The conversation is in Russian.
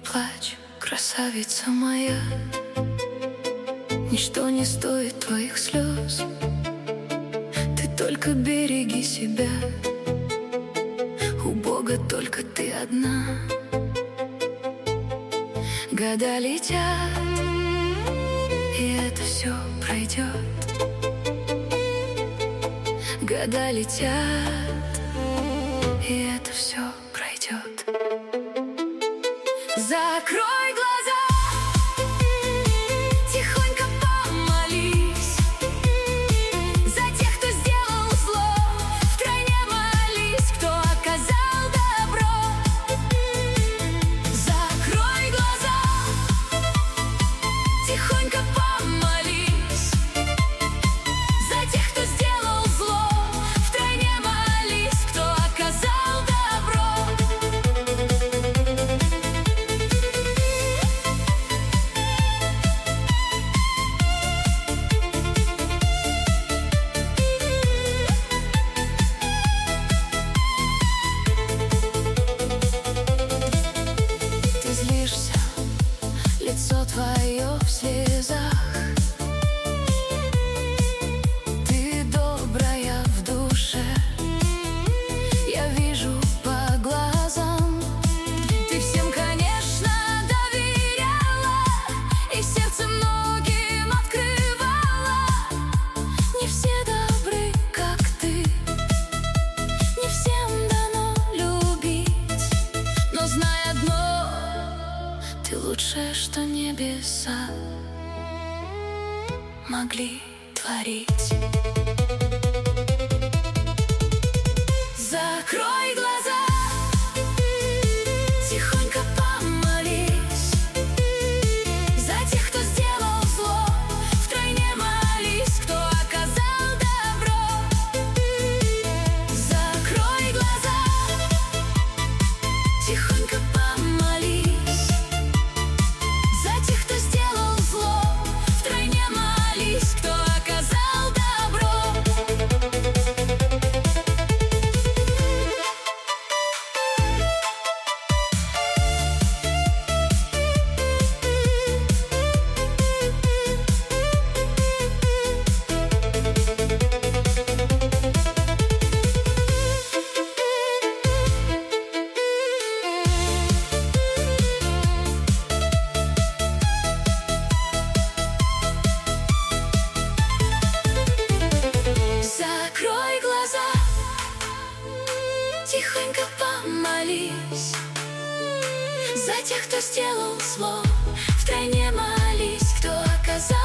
плачь, красавица моя. Ничто не стоит твоих слез. Ты только береги себя. У Бога только ты одна. Года летят, и это все пройдет. Года летят, и это все пройдет. Закрой глаза, тихонько помолись за тех, кто сделал зло. Втройне молись, кто оказал добро. Закрой глаза, тихонько помолись за тех, кто сделал зло. Втройне молись, кто оказал добро. Ты злишься, лицо твое в слезах. Ты добрая в душе, я вижу по глазам. Ты всем, конечно, доверяла и сердце многим открывала. Не все добры, как ты, не всем дано любить. Но знай одно, ты лучшее, что небеса могли творить. Закрой глаза, тихонько помолись за тех, кто сделал зло. Втройне молись, кто оказал добро. Закрой глаза, тихонько помолись за тех, кто сделал зло. Втройне молись, кто оказал добро. Закрой глаза, тихонько помолись за тех, кто сделал зло. Втройне молись, кто оказал